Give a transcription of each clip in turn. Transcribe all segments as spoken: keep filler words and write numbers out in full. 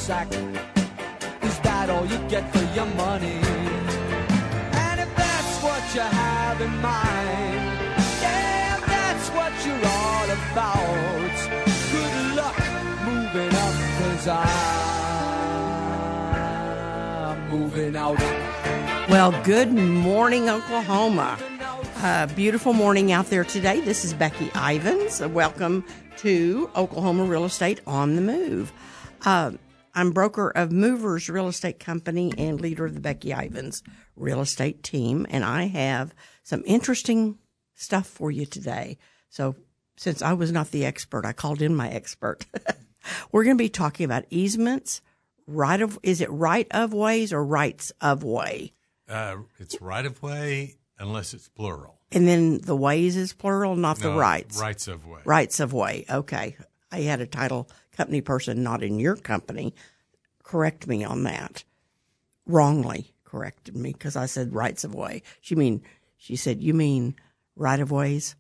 sack. Is that all you get for your money? And if that's what you have in mind, yeah, that's what you're all about. Good luck moving up, 'cause I'm moving out. Well, good morning, Oklahoma. Uh, beautiful morning out there today. This is Becky Ivins. Welcome to Oklahoma Real Estate on the Move. Uh, I'm broker of Movers Real Estate Company and leader of the Becky Ivins Real Estate Team, and I have some interesting stuff for you today. So since I was not the expert, I called in my expert. We're going to be talking about easements, right of, is it right of ways or rights of way? Uh, it's right of way unless it's plural. And then the ways is plural, not no, the rights. Rights of way. Rights of way. Okay. I had a title company person not in your company correct me on that. Wrongly corrected me because I said rights of way. She mean she said, you mean right of ways?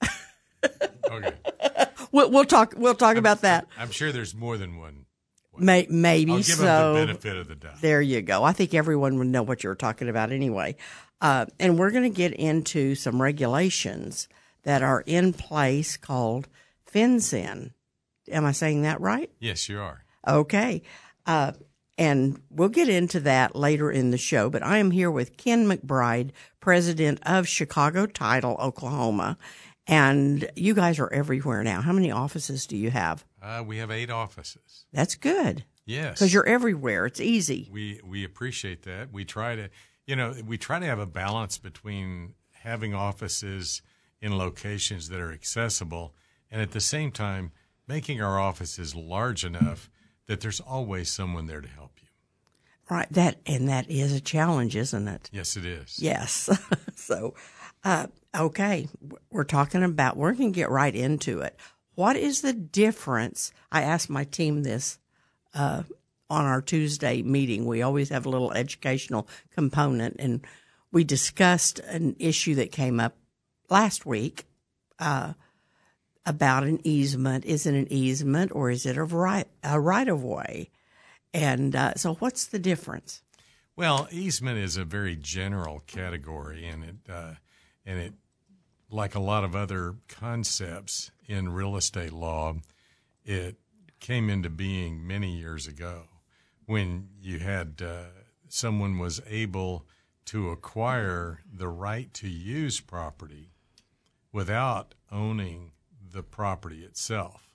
Okay. We'll, we'll talk. We'll talk I'm, about that. I'm sure there's more than one. May, maybe I'll give so. them the benefit of the doubt. There you go. I think everyone would know what you're talking about anyway. Uh, and we're going to get into some regulations that are in place called FinCEN. Am I saying that right? Yes, you are. Okay. Uh, and we'll get into that later in the show. But I am here with Ken McBride, president of Chicago Title, Oklahoma. And you guys are everywhere now. How many offices do you have? Uh, we have eight offices. That's good. Yes. Because you're everywhere. It's easy. We we appreciate that. We try to, you know, we try to have a balance between having offices in locations that are accessible and at the same time making our offices large enough that there's always someone there to help you. Right. That and that is a challenge, isn't it? Yes, it is. Yes. so, uh, okay, we're talking about, we're going to get right into it. What is the difference? I asked my team this uh, on our Tuesday meeting. We always have a little educational component, and we discussed an issue that came up last week uh, about an easement. Is it an easement or is it a right, a right of way? And uh, so what's the difference? Well, easement is a very general category, and it uh, and it, like a lot of other concepts in real estate law, it came into being many years ago when you had uh, someone was able to acquire the right to use property without owning the property itself,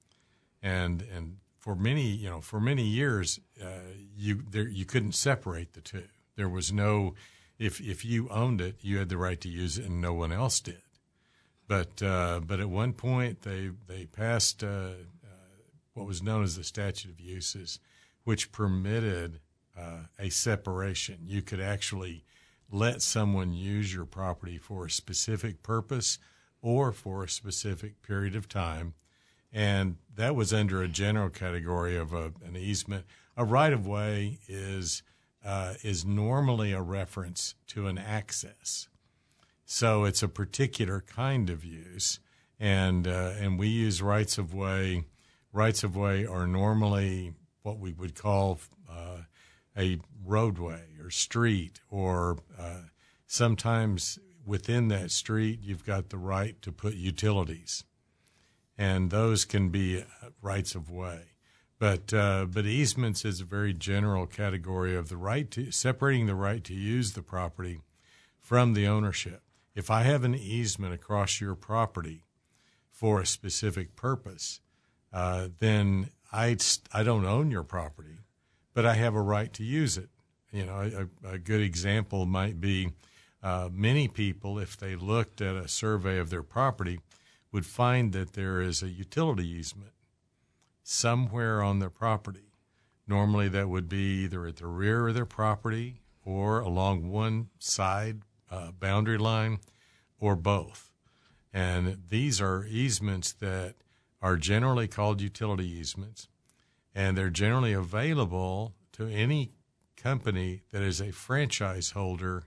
and and for many you know for many years uh, you there you couldn't separate the two. There was no if if you owned it, you had the right to use it, and no one else did. But uh, but at one point they they passed uh, uh, what was known as the statute of uses, which permitted uh, a separation. You could actually let someone use your property for a specific purpose or for a specific period of time, and that was under a general category of a, an easement. A right-of-way is uh, is normally a reference to an access. So it's a particular kind of use, and uh, and we use rights of way. Rights of way are normally what we would call uh, a roadway or street, or uh, sometimes within that street you've got the right to put utilities, and those can be rights of way. But uh, but easements is a very general category of the right to separating the right to use the property from the ownership. If I have an easement across your property for a specific purpose, uh, then I, I don't own your property, but I have a right to use it. You know, a, a good example might be uh, many people, if they looked at a survey of their property, would find that there is a utility easement somewhere on their property. Normally that would be either at the rear of their property or along one side uh, boundary line, or both. And these are easements that are generally called utility easements, and they're generally available to any company that is a franchise holder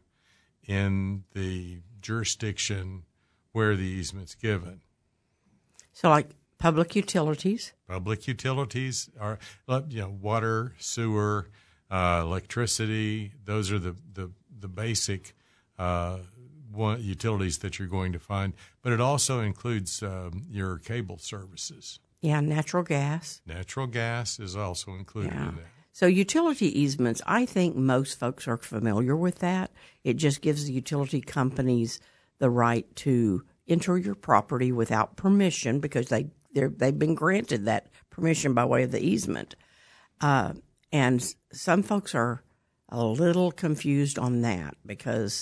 in the jurisdiction where the easement's given. So, like, Public utilities. Public utilities are, you know, water, sewer, uh, electricity. Those are the, the, the basic uh, one, utilities that you're going to find. But it also includes um, your cable services. Yeah, natural gas. Natural gas is also included Yeah. in that. So utility easements, I think most folks are familiar with that. It just gives the utility companies the right to enter your property without permission because they they're, they've been granted that permission by way of the easement. Uh, and some folks are a little confused on that because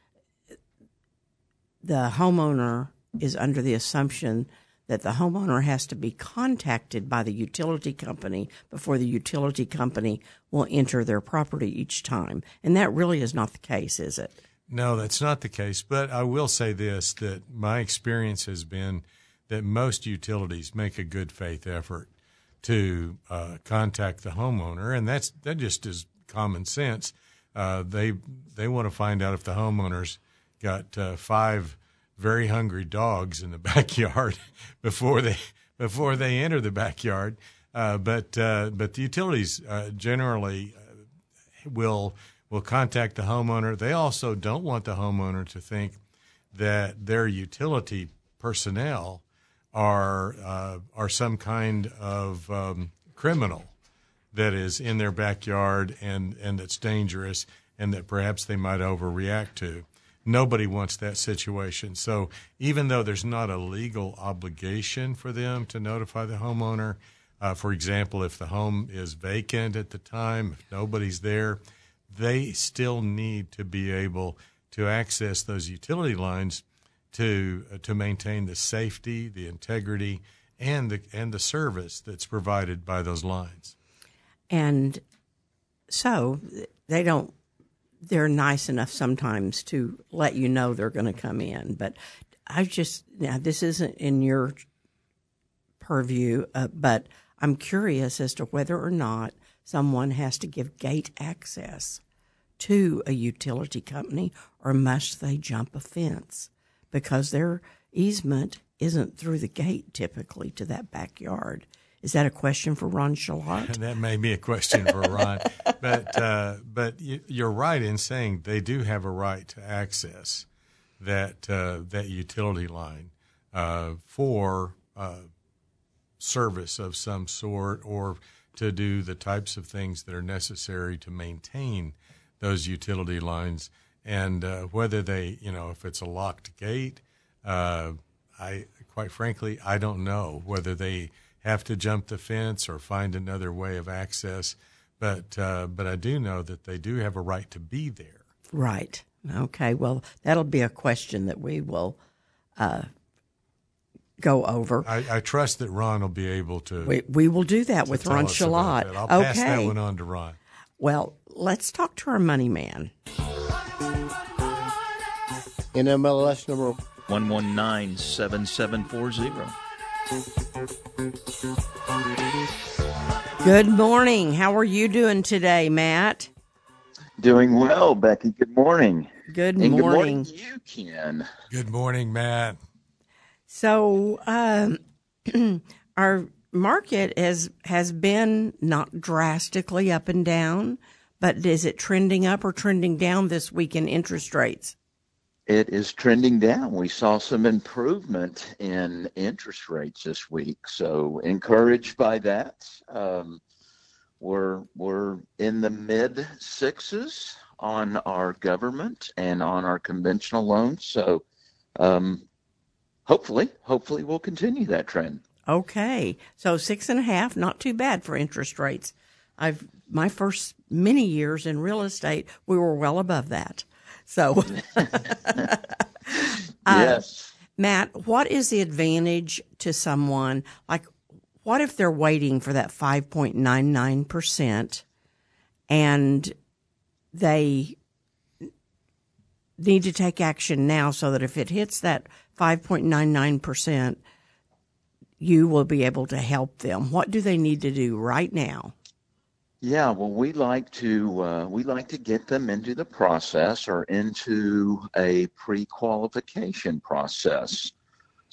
the homeowner is under the assumption that the homeowner has to be contacted by the utility company before the utility company will enter their property each time. And that really is not the case, is it? No, that's not the case. But I will say this, that my experience has been that most utilities make a good faith effort to uh, contact the homeowner, and that's that just is common sense. Uh, they they want to find out if the homeowner's got uh, five very hungry dogs in the backyard before they before they enter the backyard. Uh, but uh, but the utilities uh, generally uh, will will contact the homeowner. They also don't want the homeowner to think that their utility personnel are uh, are some kind of um, criminal that is in their backyard and, and that's dangerous and that perhaps they might overreact to. Nobody wants that situation. So even though there's not a legal obligation for them to notify the homeowner, uh, for example, if the home is vacant at the time, if nobody's there, they still need to be able to access those utility lines to uh, to maintain the safety, the integrity, and the and the service that's provided by those lines. And so they don't. They're nice enough sometimes to let you know they're going to come in. But I just now this isn't in your purview, uh, but I'm curious as to whether or not someone has to give gate access to a utility company, or must they jump a fence? Because their easement isn't through the gate typically to that backyard. Is that a question for Ron Shalott? That may be a question for Ron, but uh, but you're right in saying they do have a right to access that uh, that utility line uh, for uh, service of some sort, or to do the types of things that are necessary to maintain those utility lines. And uh, whether they, you know, if it's a locked gate, uh, I quite frankly, I don't know whether they have to jump the fence or find another way of access. But uh, but I do know that they do have a right to be there. Right. Okay. Well, that'll be a question that we will uh, go over. I, I trust that Ron will be able to. We we will do that with Ron Shalott. I'll okay. pass that one on to Ron. Well, let's talk to our money man. N M L S number one one nine seven seven four zero. Good morning. How are you doing today, Matt? Doing well, Becky. Good morning. Good and morning. Good morning, you, Ken. Good morning, Matt. So, um, our market has has been not drastically up and down, but is it trending up or trending down this week in interest rates? It is trending down. We saw some improvement in interest rates this week, so encouraged by that. Um, we're we're in the mid sixes on our government and on our conventional loans, so um, hopefully, hopefully we'll continue that trend. Okay, so six and a half, not too bad for interest rates. I've my first many years in real estate, we were well above that. So, uh, yes, Matt, what is the advantage to someone? Like, what if they're waiting for that five point nine nine percent and they need to take action now so that if it hits that five point nine nine percent, you will be able to help them? What do they need to do right now? Yeah, well, we like to uh, we like to get them into the process or into a pre-qualification process.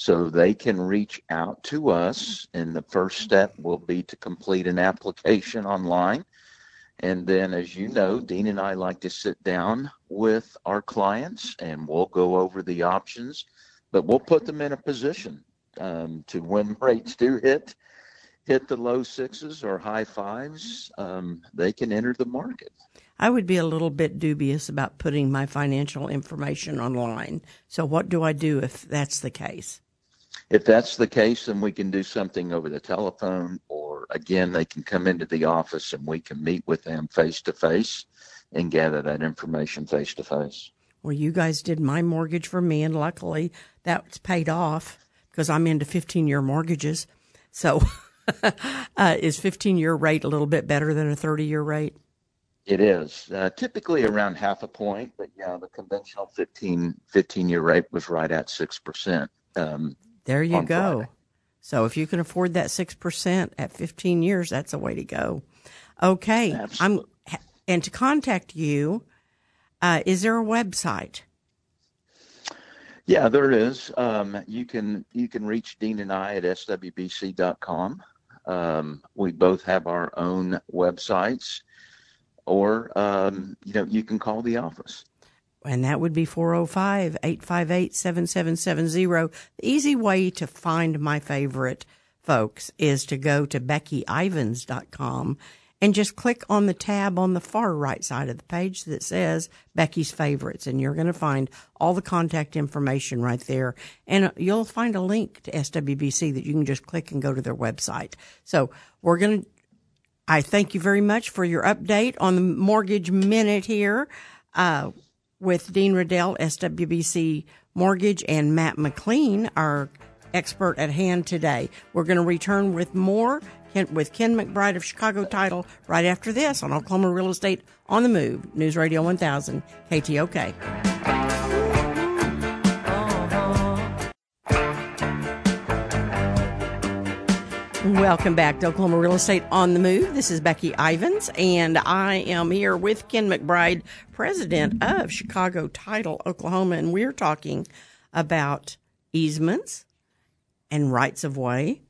So they can reach out to us, and the first step will be to complete an application online. And then, as you know, Dean and I like to sit down with our clients, and we'll go over the options, but we'll put them in a position um, to, when rates do hit, hit the low sixes or high fives, um, they can enter the market. I would be a little bit dubious about putting my financial information online. So what do I do if that's the case? If that's the case, then we can do something over the telephone, or again, they can come into the office and we can meet with them face to face and gather that information face to face. Well, you guys did my mortgage for me, and luckily that's paid off because I'm into fifteen-year mortgages. So uh, is fifteen-year rate a little bit better than a thirty-year rate? It is uh, typically around half a point, but yeah, the conventional fifteen, fifteen-year rate was right at six percent. Um, there you go. Friday. So if you can afford that six percent at fifteen years, that's a way to go. Okay. Absolutely. I'm, and to contact you, uh, is there a website? Yeah, there is. Um, you can you can reach Dean and I at S W B C dot com. Um, we both have our own websites. Or, um, you know, you can call the office. And that would be four oh five, eight five eight, seven seven seven zero. The easy way to find my favorite, folks, is to go to Becky Ivans dot com and just click on the tab on the far right side of the page that says Becky's Favorites. And you're going to find all the contact information right there. And you'll find a link to S W B C that you can just click and go to their website. So we're going to I thank you very much for your update on the Mortgage Minute here uh, with Dean Riddell, S W B C Mortgage, and Matt McLean, our expert at hand today. We're going to return with more with Ken McBride of Chicago Title right after this on Oklahoma Real Estate on the Move, News Radio one thousand, K T O K. Welcome back to Oklahoma Real Estate on the Move. This is Becky Ivans, and I am here with Ken McBride, president of Chicago Title, Oklahoma, and we're talking about easements and rights of way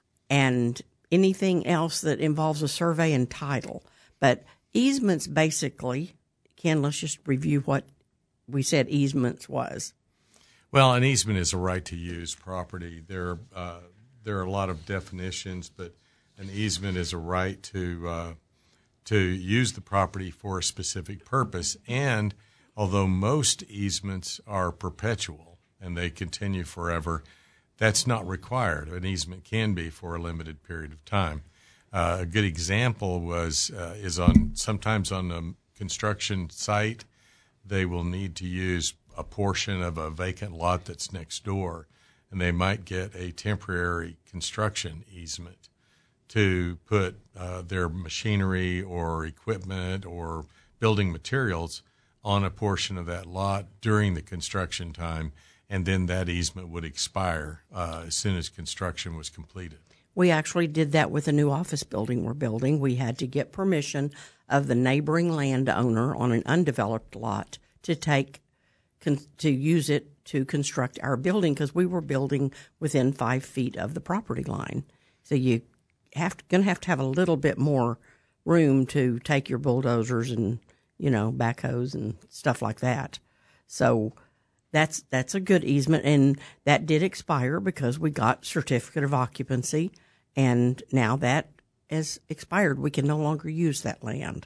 and anything else that involves a survey and title. But easements basically, Ken, let's just review what we said easements was. Well, an easement is a right to use property. There uh There are a lot of definitions, but an easement is a right to uh, to use the property for a specific purpose. And although most easements are perpetual and they continue forever, that's not required. An easement can be for a limited period of time. Uh, a good example was uh, is on sometimes on a construction site, they will need to use a portion of a vacant lot that's next door, and they might get a temporary construction easement to put uh, their machinery or equipment or building materials on a portion of that lot during the construction time, and then that easement would expire uh, as soon as construction was completed. We actually did that with a new office building we're building. We had to get permission of the neighboring landowner on an undeveloped lot to take to use it to construct our building because we were building within five feet of the property line. So you have to, gonna have to have a little bit more room to take your bulldozers and, you know, backhoes and stuff like that. So that's that's a good easement, and that did expire because we got certificate of occupancy, and now that has expired. We can no longer use that land.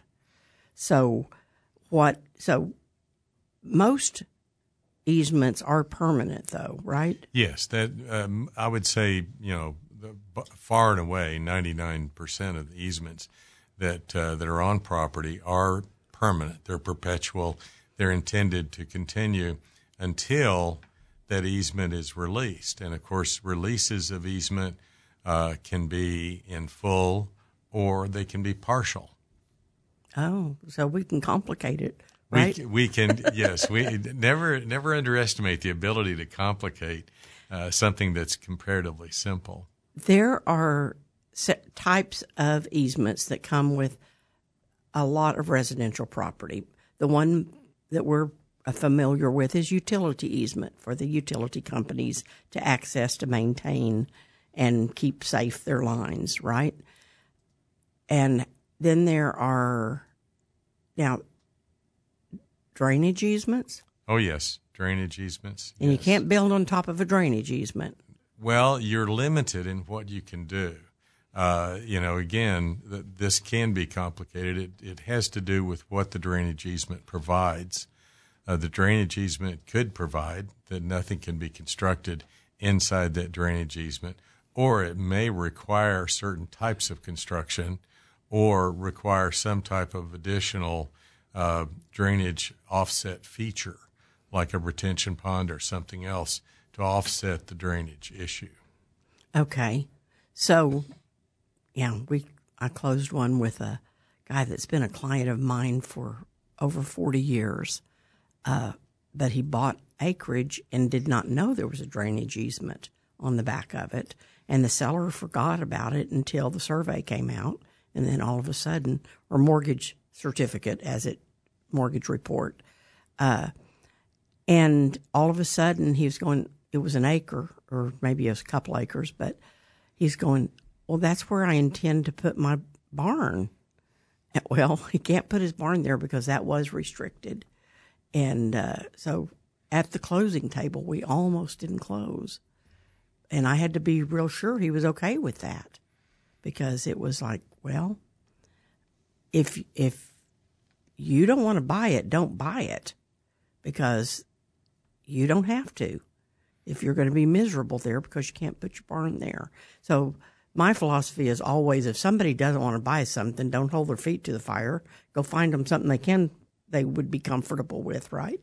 So what? So most easements are permanent, though, right? Yes, that um, I would say, you know, the, far and away, ninety-nine percent of the easements that uh, that are on property are permanent. They're perpetual. They're intended to continue until that easement is released. And, of course, releases of easement uh, can be in full or they can be partial. Oh, so we can complicate it. Right? We, we can, yes. We never never underestimate the ability to complicate uh, something that's comparatively simple. There are types of easements that come with a lot of residential property. The one that we're familiar with is utility easement for the utility companies to access, to maintain, and keep safe their lines, right? And then there are now drainage easements. Oh, yes, drainage easements. And yes. you can't build on top of a drainage easement. Well, you're limited in what you can do. Uh, you know, again, th- this can be complicated. It, it has to do with what the drainage easement provides. Uh, the drainage easement could provide that nothing can be constructed inside that drainage easement, or it may require certain types of construction or require some type of additional uh, drainage offset feature, like a retention pond or something else, to offset the drainage issue. Okay. So, yeah, we I closed one with a guy that's been a client of mine for over forty years, uh, but he bought acreage and did not know there was a drainage easement on the back of it, and the seller forgot about it until the survey came out, and then all of a sudden, or mortgage certificate as it, mortgage report, uh, and all of a sudden he was going, it was an acre, or maybe it was a couple acres, but he's going, well, that's where I intend to put my barn. Well, he can't put his barn there because that was restricted. And uh, so at the closing table, we almost didn't close. And I had to be real sure he was okay with that, because it was like, well, if if you don't want to buy it, don't buy it, because you don't have to if you're going to be miserable there because you can't put your barn there. So my philosophy is always, if somebody doesn't want to buy something, don't hold their feet to the fire. Go find them something they can, they would be comfortable with, right?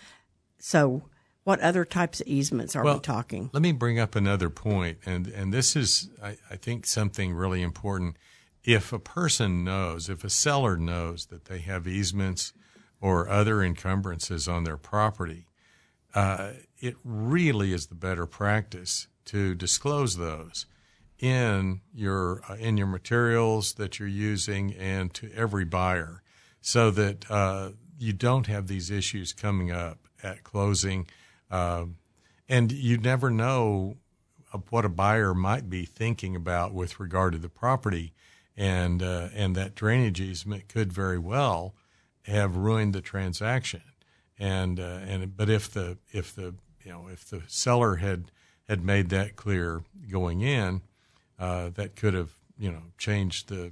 So what other types of easements are well, we talking? Let me bring up another point, and, and this is, I, I think, something really important. If a person knows, if a seller knows that they have easements or other encumbrances on their property, uh, it really is the better practice to disclose those in your uh, in your materials that you're using and to every buyer, so that uh, you don't have these issues coming up at closing. Uh, and you never know what a buyer might be thinking about with regard to the property, and uh, and that drainage easement could very well have ruined the transaction. And uh, and but if the if the you know if the seller had had made that clear going in, uh, that could have you know changed the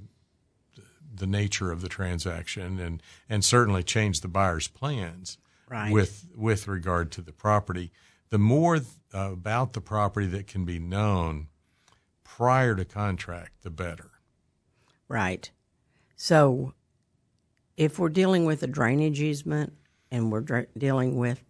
the nature of the transaction, and, and certainly changed the buyer's plans Right. with with regard to the property. The more uh, about the property that can be known prior to contract, the better. Right. So if we're dealing with a drainage easement and we're dra- dealing with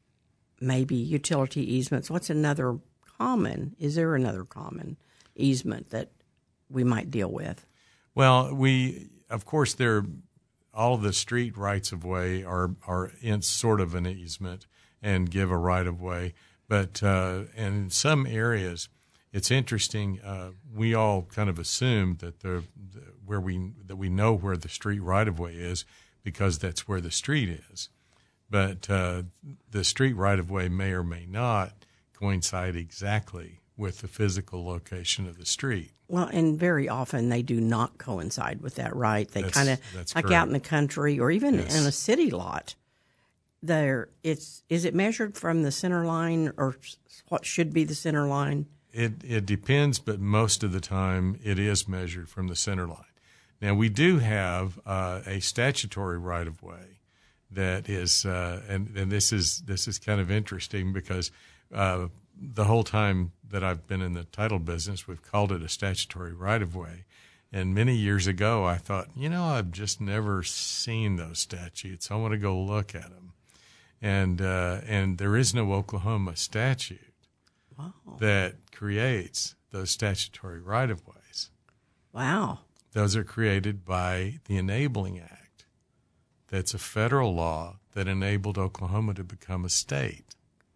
maybe utility easements, what's another common? Is there another common easement that we might deal with? Well, we, of course, there, all of the street rights of way are are in sort of an easement and give a right of way, but uh, and in some areas, it's interesting. Uh, we all kind of assume that the, the where we that we know where the street right of way is because that's where the street is, but uh, the street right of way may or may not coincide exactly with the physical location of the street. Well, and very often they do not coincide with that, right? They That's- kind of, that's like correct. out in the country or even Yes. in a city lot, there it's is it measured from the center line or s- what should be the center line? It it depends, but most of the time it is measured from the center line. Now we do have uh, a statutory right of way that is, uh, and and this is this is kind of interesting because uh, the whole time that I've been in the title business, we've called it a statutory right of way. And many years ago, I thought, you know, I've just never seen those statutes. I want to go look at them. And uh, and there is no Oklahoma statute Wow. that creates those statutory right-of-ways. Wow. Those are created by the Enabling Act. That's a federal law that enabled Oklahoma to become a state.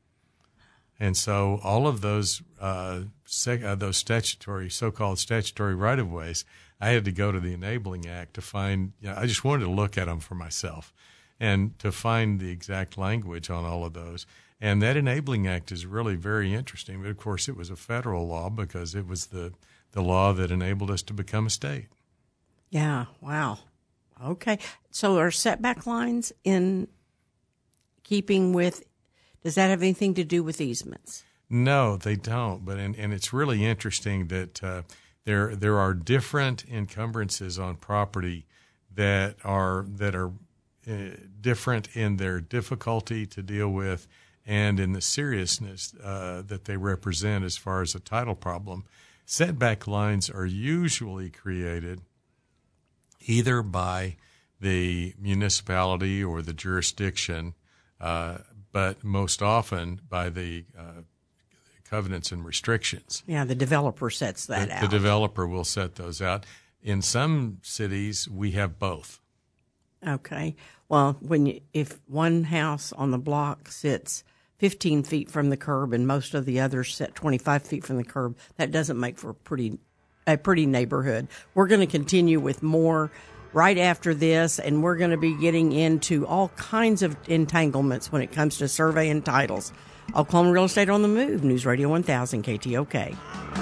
And so all of those uh, sec- uh, those statutory, so-called statutory right-of-ways, I had to go to the Enabling Act to find, you know, I just wanted to look at them for myself. and to find the exact language on all of those. And that Enabling Act is really very interesting. But, of course, it was a federal law because it was the, the law that enabled us to become a state. Yeah, wow. Okay. So are setback lines in keeping with, does that have anything to do with easements? No, they don't. But and, and it's really interesting that uh, there there are different encumbrances on property that are that are uh, different in their difficulty to deal with and in the seriousness uh, that they represent as far as a title problem. Setback lines are usually created either by the municipality or the jurisdiction, uh, but most often by the uh, covenants and restrictions. Yeah, the developer sets that the, out. The developer will set those out. In some cities, we have both. Okay. Well, when you, if one house on the block sits fifteen feet from the curb and most of the others sit twenty-five feet from the curb, that doesn't make for a pretty a pretty neighborhood. We're going to continue with more right after this, and we're going to be getting into all kinds of entanglements when it comes to survey and titles. Oklahoma Real Estate on the Move, News Radio one thousand K T O K.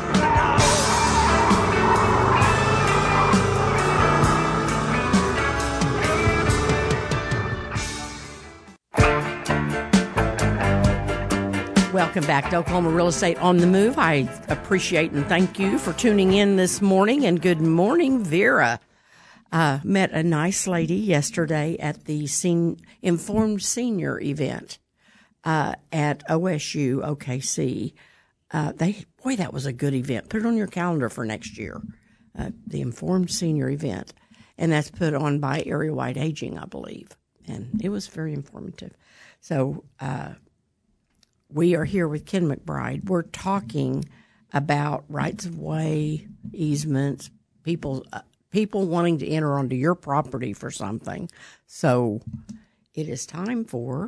Welcome back to Oklahoma Real Estate on the Move. I appreciate and thank you for tuning in this morning, and good morning, Vera. Uh, met a nice lady yesterday at the sen- Informed Senior event uh, at O S U O K C. Uh, they boy, that was a good event. Put it on your calendar for next year, uh, the Informed Senior event, and that's put on by Area Wide Aging, I believe, and it was very informative. So uh, we are here with Ken McBride. We're talking about rights of way, easements, people. Uh, People wanting to enter onto your property for something. So it is time for...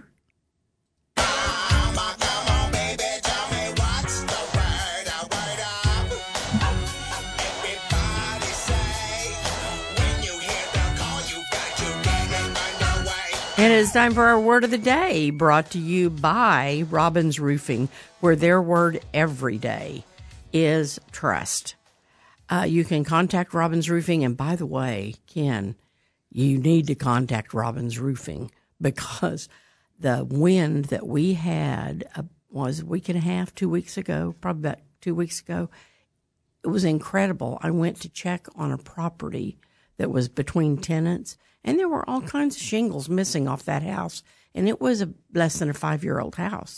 And it's time for our word of the day, brought to you by Robbins Roofing, where their word every day is trust. Uh, you can contact Robbins Roofing. And by the way, Ken, you need to contact Robbins Roofing because the wind that we had uh, was a week and a half, two weeks ago, probably about two weeks ago. It was incredible. I went to check on a property that was between tenants, and there were all kinds of shingles missing off that house. And it was a less than a five-year-old house.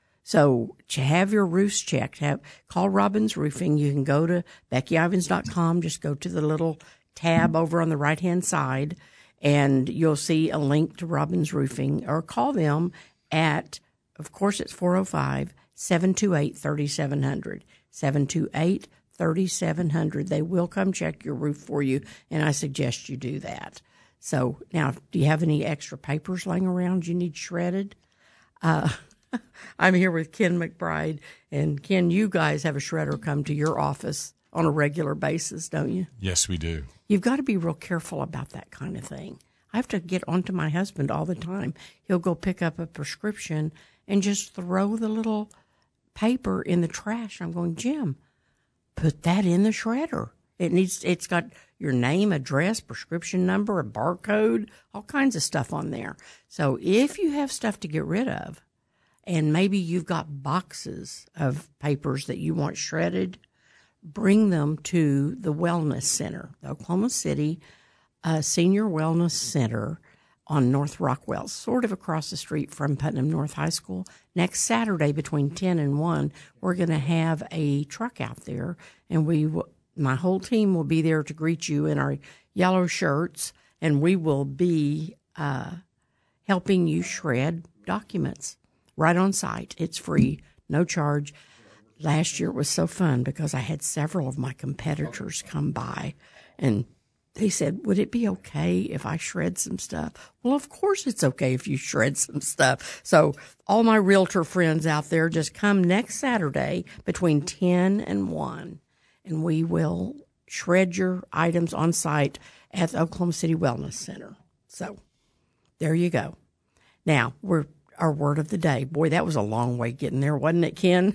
So to have your roofs checked, have call Robbins Roofing. You can go to Becky Ivins dot com. Just go to the little tab over on the right-hand side, and you'll see a link to Robbins Roofing. Or call them at, of course, it's four oh five, seven two eight, three seven zero zero, seven two eight, three seven zero zero. They will come check your roof for you, and I suggest you do that. So now, do you have any extra papers laying around you need shredded? Uh I'm here with Ken McBride, and Ken, you guys have a shredder come to your office on a regular basis, don't you? Yes, we do. You've got to be real careful about that kind of thing. I have to get onto my husband all the time. He'll go pick up a prescription and just throw the little paper in the trash. I'm going, Jim, put that in the shredder. It needs, it's got your name, address, prescription number, a barcode, all kinds of stuff on there. So if you have stuff to get rid of, and maybe you've got boxes of papers that you want shredded, bring them to the Wellness Center, the Oklahoma City uh, Senior Wellness Center on North Rockwell, sort of across the street from Putnam North High School. Next Saturday between ten and one, we're going to have a truck out there, and we, w- my whole team will be there to greet you in our yellow shirts, and we will be uh, helping you shred documents. Right on site. It's free, no charge. Last year it was so fun because I had several of my competitors come by, and they said, would it be okay if I shred some stuff? Well, of course it's okay if you shred some stuff. So all my realtor friends out there, just come next Saturday between ten and one, and we will shred your items on site at the Oklahoma City Wellness Center. So There you go. Now, we're our word of the day. Boy, that was a long way getting there, wasn't it, Ken?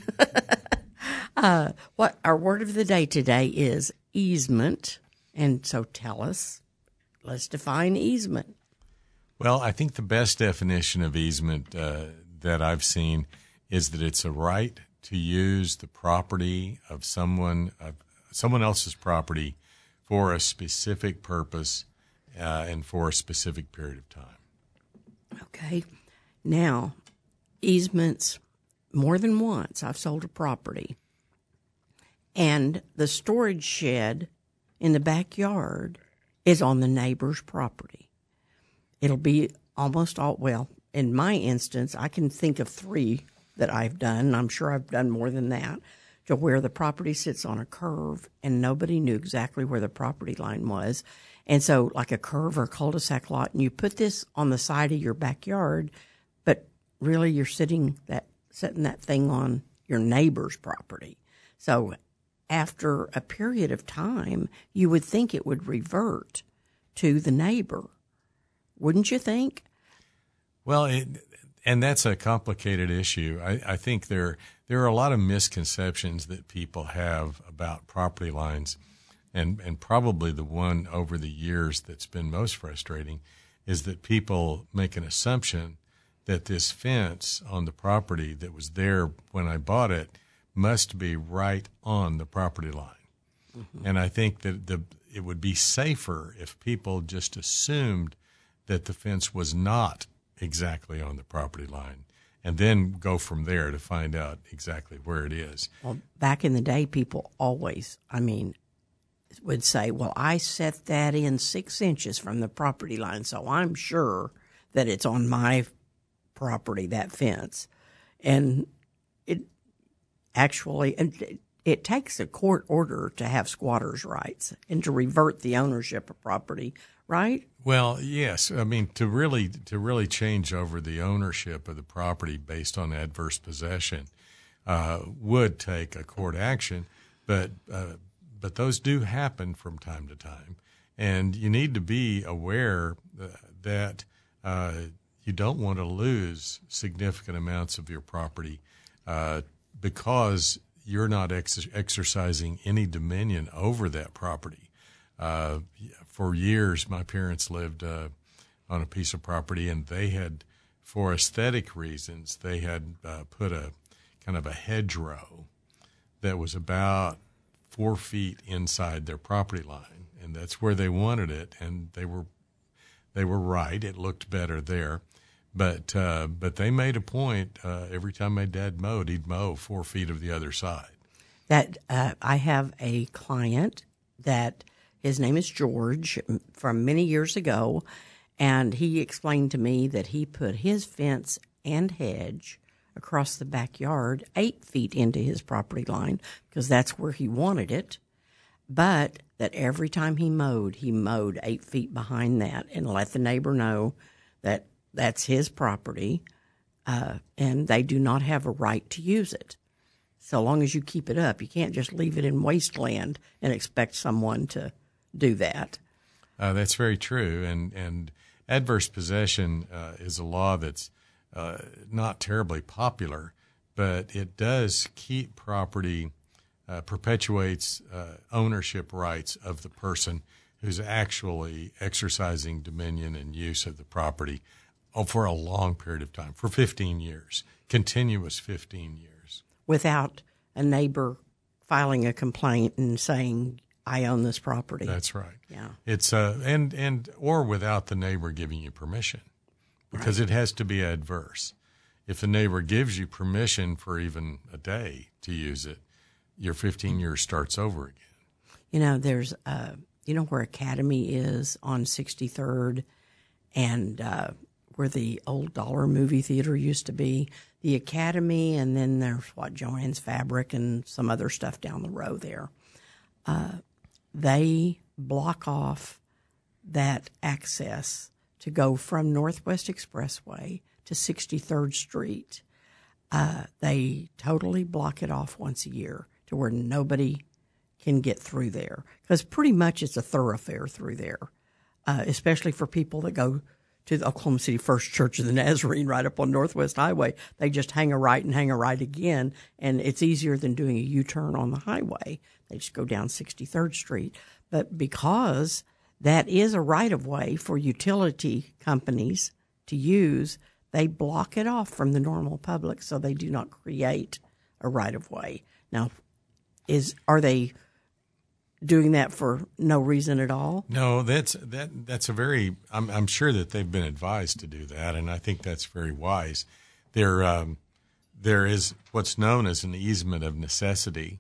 uh, what our word of the day today is easement. And so tell us, let's define easement. Well, I think the best definition of easement uh, that I've seen is that it's a right to use the property of someone, of someone else's property for a specific purpose uh, and for a specific period of time. Okay. Now, easements, more than once, I've sold a property, and the storage shed in the backyard is on the neighbor's property. It'll be almost all, well, in my instance, I can think of three that I've done, and I'm sure I've done more than that, to where the property sits on a curve and nobody knew exactly where the property line was. And so like a curve or a cul-de-sac lot, and you put this on the side of your backyard, but really you're sitting that setting that thing on your neighbor's property. So after a period of time, you would think it would revert to the neighbor. Wouldn't you think? Well, it, and that's a complicated issue. I, I think there there are a lot of misconceptions that people have about property lines, and, and probably the one over the years that's been most frustrating is that people make an assumption that this fence on the property that was there when I bought it must be right on the property line. Mm-hmm. And I think that the it would be safer if people just assumed that the fence was not exactly on the property line, and then go from there to find out exactly where it is. Well, back in the day, people always, I mean, would say, well, I set that in six inches from the property line, so I'm sure that it's on my property, that fence. And it actually, it, it takes a court order to have squatters' rights and to revert the ownership of property, right? Well, yes. I mean, to really to really change over the ownership of the property based on adverse possession uh, would take a court action, but uh, but those do happen from time to time, and you need to be aware that uh, you don't want to lose significant amounts of your property uh, because you're not ex- exercising any dominion over that property. Uh, for years, my parents lived uh, on a piece of property, and they had, for aesthetic reasons, they had uh, put a kind of a hedgerow that was about four feet inside their property line, and that's where they wanted it, and they were they were right. It looked better there, but uh, but they made a point uh, every time my dad mowed, he'd mow four feet of the other side. That uh, I have a client that. His name is George from many years ago, and he explained to me that he put his fence and hedge across the backyard eight feet into his property line because that's where he wanted it, but that every time he mowed, he mowed eight feet behind that and let the neighbor know that that's his property, uh, and they do not have a right to use it. So long as you keep it up, you can't just leave it in wasteland and expect someone to do that. Uh, that's very true, and and adverse possession uh, is a law that's uh, not terribly popular, but it does keep property, uh, perpetuates uh, ownership rights of the person who's actually exercising dominion and use of the property oh, for a long period of time, for fifteen years, continuous fifteen years. Without a neighbor filing a complaint and saying, I own this property. That's right. Yeah. It's uh and and or without the neighbor giving you permission, because right. It has to be adverse. If the neighbor gives you permission for even a day to use it, your fifteen years starts over again. You know, there's uh you know where Academy is on sixty-third, and uh, where the old Dollar movie theater used to be. The Academy, and then there's what Joann's Fabric and some other stuff down the road there. Uh, they block off that access to go from Northwest Expressway to sixty-third Street. Uh, they totally block it off once a year to where nobody can get through there, because pretty much it's a thoroughfare through there, uh, especially for people that go to the Oklahoma City First Church of the Nazarene right up on Northwest Highway. They just hang a right and hang a right again, and it's easier than doing a U-turn on the highway. They just go down sixty-third Street. But because that is a right-of-way for utility companies to use, they block it off from the normal public so they do not create a right-of-way. Now, is are they doing that for no reason at all? No, that's that. That's a very. I'm, I'm sure that they've been advised to do that, and I think that's very wise. There, um, there is what's known as an easement of necessity,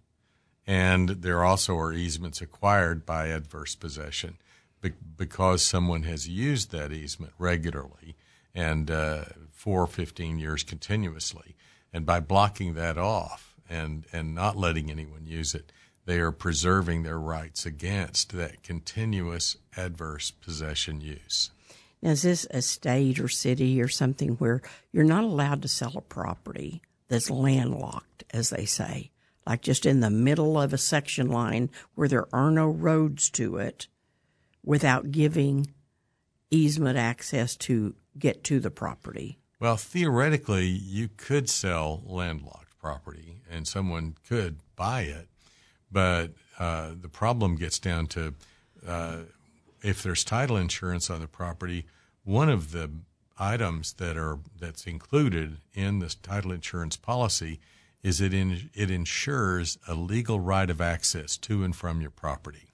and there also are easements acquired by adverse possession, be, because someone has used that easement regularly and uh, for fifteen years continuously, and by blocking that off and and not letting anyone use it, they are preserving their rights against that continuous adverse possession use. Now, is this a state or city or something where you're not allowed to sell a property that's landlocked, as they say, like just in the middle of a section line where there are no roads to it, without giving easement access to get to the property? Well, theoretically, you could sell landlocked property and someone could buy it. But uh, the problem gets down to uh, if there's title insurance on the property, one of the items that are that's included in this title insurance policy is it in, it ensures a legal right of access to and from your property.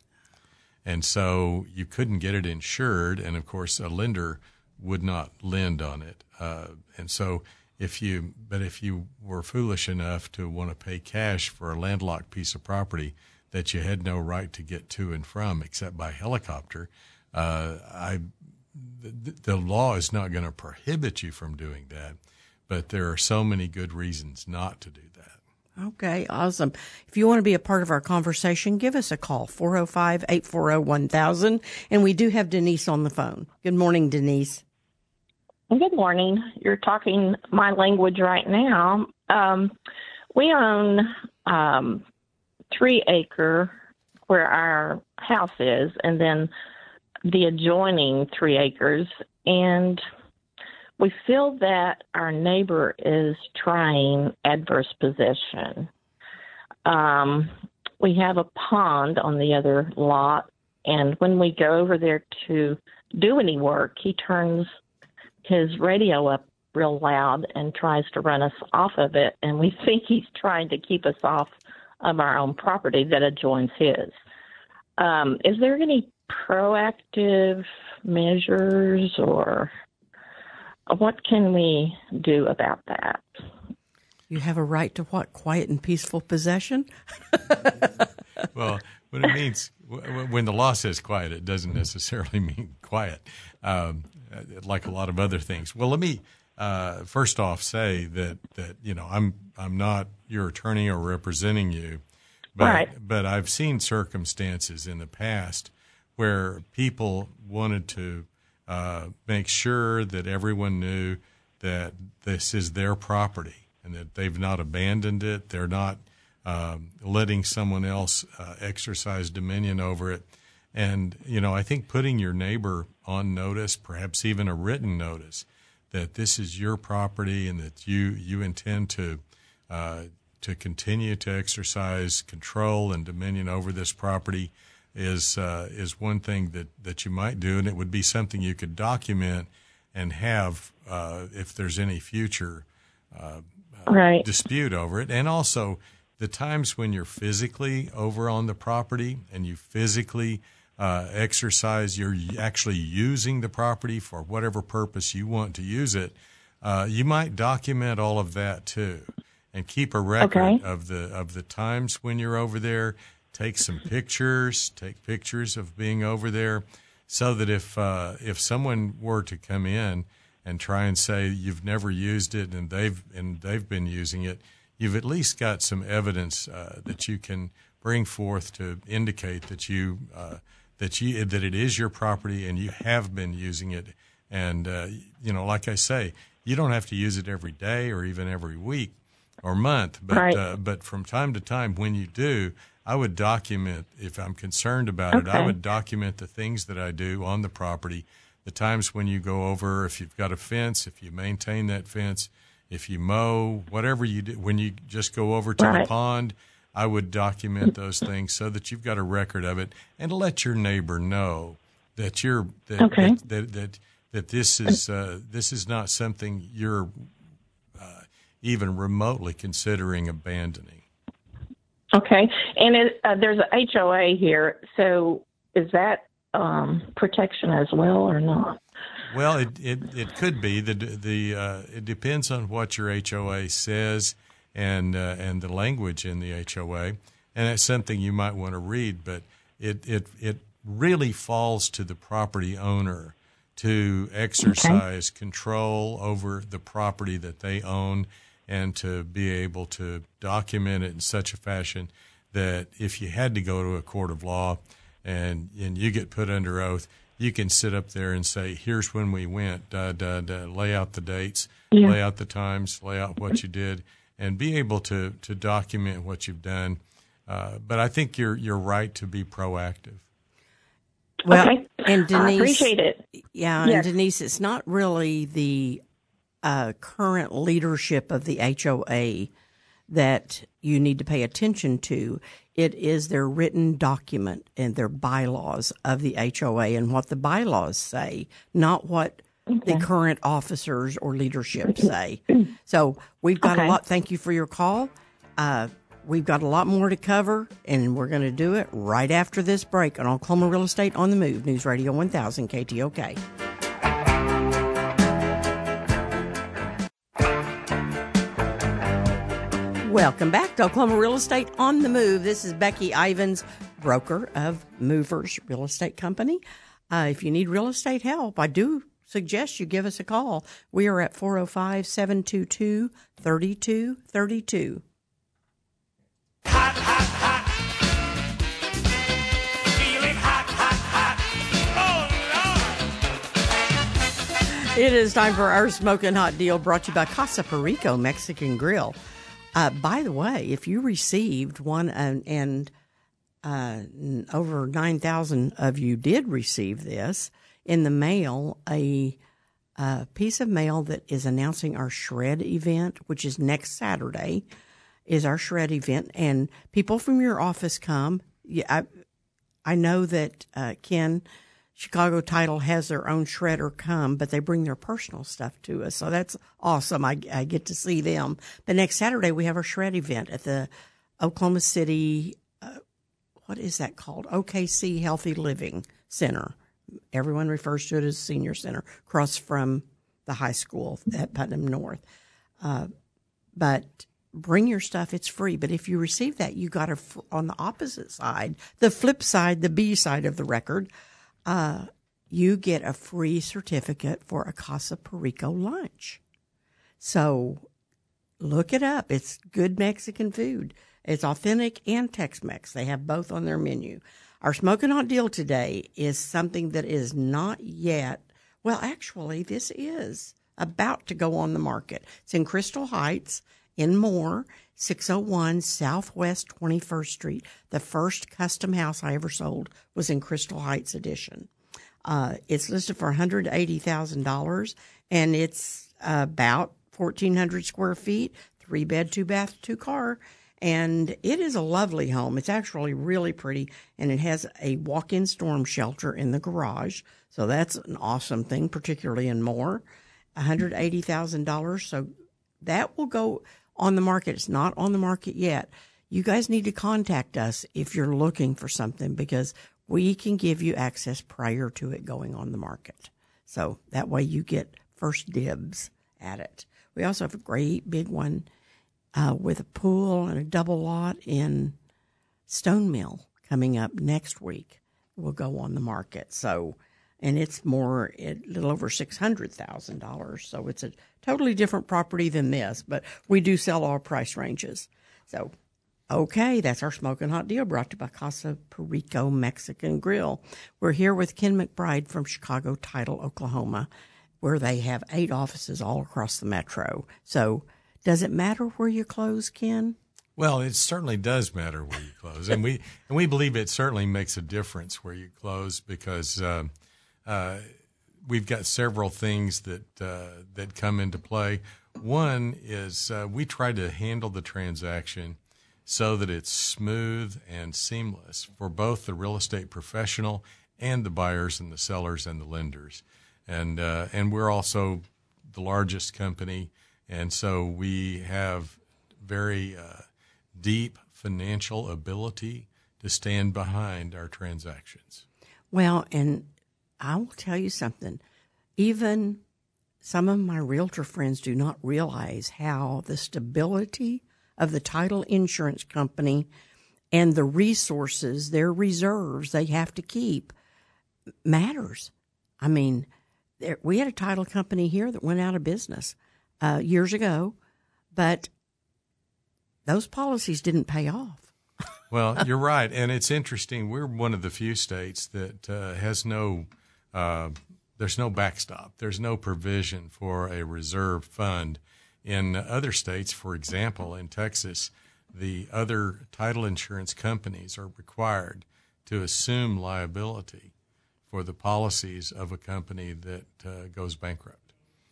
And so you couldn't get it insured, and of course a lender would not lend on it. Uh, and so If you, but if you were foolish enough to want to pay cash for a landlocked piece of property that you had no right to get to and from except by helicopter, uh, I, the, the law is not going to prohibit you from doing that, but there are so many good reasons not to do that. Okay, awesome. If you want to be a part of our conversation, give us a call, four oh five, eight four oh, one thousand, and we do have Denise on the phone. Good morning, Denise. Good morning. You're talking my language right now. Um, we own um, three acre where our house is, and then the adjoining three acres. And we feel that our neighbor is trying adverse possession. Um, we have a pond on the other lot, and when we go over there to do any work, he turns his radio up real loud and tries to run us off of it, and we think he's trying to keep us off of our own property that adjoins his. Um, is there any proactive measures, or what can we do about that? You have a right to what? Quiet and peaceful possession? Well, when it means, when the law says quiet, it doesn't necessarily mean quiet. Um, like a lot of other things. Well, let me uh, first off say that, that you know I'm I'm not your attorney or representing you, but right. but I've seen circumstances in the past where people wanted to uh, make sure that everyone knew that this is their property and that they've not abandoned it. They're not um, letting someone else uh, exercise dominion over it. And, you know, I think putting your neighbor on notice, perhaps even a written notice, that this is your property and that you, you intend to uh, to continue to exercise control and dominion over this property is uh, is one thing that, that you might do, and it would be something you could document and have uh, if there's any future uh, right. dispute over it. And also the times when you're physically over on the property and you physically Uh, exercise, you're actually using the property for whatever purpose you want to use it, uh, you might document all of that too, and keep a record okay. of the of the times when you're over there. Take some pictures, take pictures of being over there, so that if uh, if someone were to come in and try and say you've never used it and they've and they've been using it, you've at least got some evidence uh, that you can bring forth to indicate that you. Uh, that you that it is your property and you have been using it. And, uh, you know, like I say, you don't have to use it every day or even every week or month. But right. uh, but from time to time when you do, I would document, if I'm concerned about okay. it, I would document the things that I do on the property the times when you go over, if you've got a fence, if you maintain that fence, if you mow, whatever you do, when you just go over to Right. the pond, I would document those things so that you've got a record of it, and let your neighbor know that you're that Okay. that, that, that that this is uh, this is not something you're uh, even remotely considering abandoning. Okay. And it, uh, there's a H O A here, so is that um, protection as well or not? Well, it it, it could be the the uh, it depends on what your H O A says and uh, and the language in the H O A, and that's something you might want to read. But it it it really falls to the property owner to exercise okay. control over the property that they own, and to be able to document it in such a fashion that if you had to go to a court of law and and you get put under oath, you can sit up there and say, here's when we went, da, da, da, lay out the dates, yeah. lay out the times, lay out what you did, and be able to, to document what you've done. Uh, but I think you're you're right to be proactive. Well, okay. and Denise, I appreciate it. Yeah, yes. and Denise, it's not really the uh, current leadership of the H O A that you need to pay attention to. It is their written document and their bylaws of the H O A and what the bylaws say, not what okay. the current officers or leadership say. So we've got okay. a lot. Thank you for your call. Uh, we've got a lot more to cover, and we're going to do it right after this break on Oklahoma Real Estate on the Move, News Radio one thousand K T O K. Welcome back to Oklahoma Real Estate on the Move. This is Becky Ivins, broker of Movers Real Estate Company. Uh, if you need real estate help, I do suggest you give us a call. We are at four oh five, seven two two, three two three two. Hot, hot, hot. Feeling hot, hot, hot. Oh, Lord. It is time for our Smoking Hot Deal, brought to you by Casa Perico Mexican Grill. Uh, by the way, if you received one, and, and uh, over nine thousand of you did receive this in the mail, a, a piece of mail that is announcing our Shred event, which is next Saturday, is our Shred event. And people from your office come. Yeah, I, I know that uh, Ken, Chicago Title, has their own shredder come, but they bring their personal stuff to us. So that's awesome. I, I get to see them. But next Saturday, we have our Shred event at the Oklahoma City, uh, what is that called? O K C Healthy Living Center. Everyone refers to it as Senior Center, across from the high school at Putnam North. Uh, but bring your stuff. It's free. But if you receive that, you got to, on the opposite side, the flip side, the B side of the record, Uh, you get a free certificate for a Casa Perico lunch. So look it up. It's good Mexican food. It's authentic and Tex-Mex. They have both on their menu. Our Smoking Hot Deal today is something that is not yet, well, actually, this is about to go on the market. It's in Crystal Heights in Moore, six oh one Southwest twenty-first Street. The first custom house I ever sold was in Crystal Heights Edition. Uh, it's listed for one hundred eighty thousand dollars, and it's about fourteen hundred square feet, three bed, two bath, two car, and it is a lovely home. It's actually really pretty, and it has a walk-in storm shelter in the garage, so that's an awesome thing, particularly in Moore. one hundred eighty thousand dollars, so that will go on the market. It's not on the market yet. You guys need to contact us if you're looking for something, because we can give you access prior to it going on the market. So that way you get first dibs at it. We also have a great big one uh, with a pool and a double lot in Stone Mill coming up next week. Will go on the market. So, and it's more, a little over six hundred thousand dollars. So it's a totally different property than this, but we do sell all price ranges. So, okay, that's our Smoking Hot Deal, brought to you by Casa Perico Mexican Grill. We're here with Ken McBride from Chicago Title, Oklahoma, where they have eight offices all across the metro. So does it matter where you close, Ken? Well, it certainly does matter where you close, and we and we believe it certainly makes a difference where you close, because uh, uh, we've got several things that uh, that come into play. One is uh, we try to handle the transaction so that it's smooth and seamless for both the real estate professional and the buyers and the sellers and the lenders. And uh, and we're also the largest company, and so we have very uh, deep financial ability to stand behind our transactions. Well, and I will tell you something. Even some of my realtor friends do not realize how the stability of the title insurance company and the resources, their reserves they have to keep matters. I mean, there, we had a title company here that went out of business uh, years ago, but those policies didn't pay off. Well, you're right, and it's interesting. We're one of the few states that uh, has no, uh, there's no backstop. There's no provision for a reserve fund. In other states, for example, in Texas, the other title insurance companies are required to assume liability for the policies of a company that uh, goes bankrupt,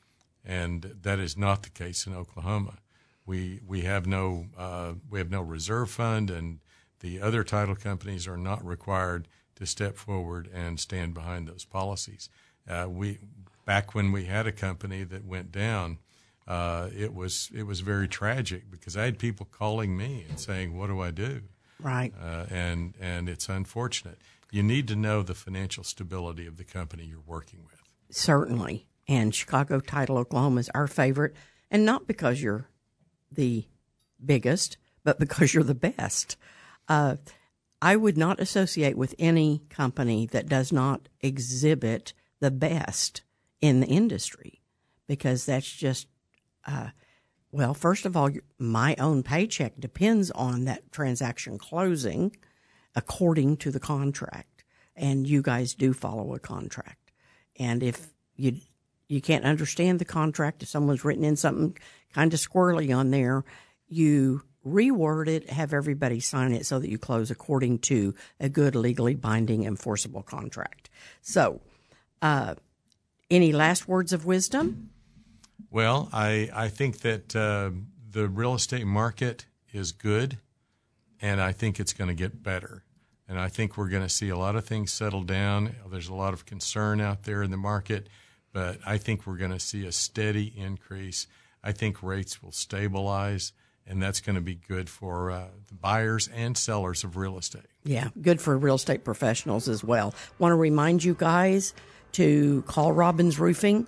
and that is not the case in Oklahoma. We we have no uh, we have no reserve fund, and the other title companies are not required to step forward and stand behind those policies. Uh, we back when we had a company that went down, uh, it was it was very tragic because I had people calling me and saying, "What do I do?" Right. Uh, and and it's unfortunate. You need to know the financial stability of the company you're working with. Certainly. And Chicago Title Oklahoma is our favorite, and not because you're the biggest, but because you're the best. Uh, I would not associate with any company that does not exhibit the best in the industry, because that's just, uh, well, first of all, my own paycheck depends on that transaction closing according to the contract, and you guys do follow a contract. And if you you can't understand the contract, if someone's written in something kind of squirrely on there, you reword it, have everybody sign it so that you close according to a good, legally binding, enforceable contract. So, uh, any last words of wisdom? Well, I, I think that uh, the real estate market is good, and I think it's going to get better. And I think we're going to see a lot of things settle down. There's a lot of concern out there in the market, but I think we're going to see a steady increase. I think rates will stabilize, and that's going to be good for uh, the buyers and sellers of real estate. Yeah, good for real estate professionals as well. Want to remind you guys to call Robbins Roofing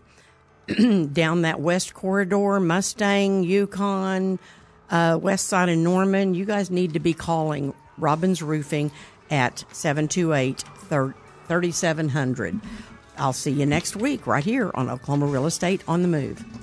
down that west corridor, Mustang, Yukon, uh, west side of Norman. You guys need to be calling Robbins Roofing at seven two eight, three seven zero zero. I'll see you next week right here on Oklahoma Real Estate on the Move.